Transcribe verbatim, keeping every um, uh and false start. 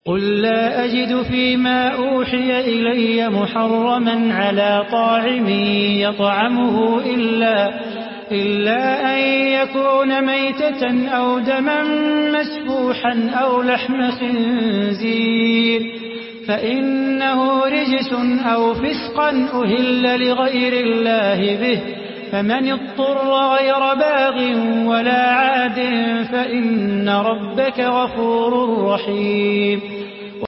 قل لا أجد فيما أوحي إلي محرما على طاعم يطعمه إلا, إلا أن يكون ميتة أو دما مسفوحا أو لحم خنزير فإنه رجس أو فسقا أهل لغير الله به فمن اضطر غير باغ ولا عاد فإن ربك غفور رحيم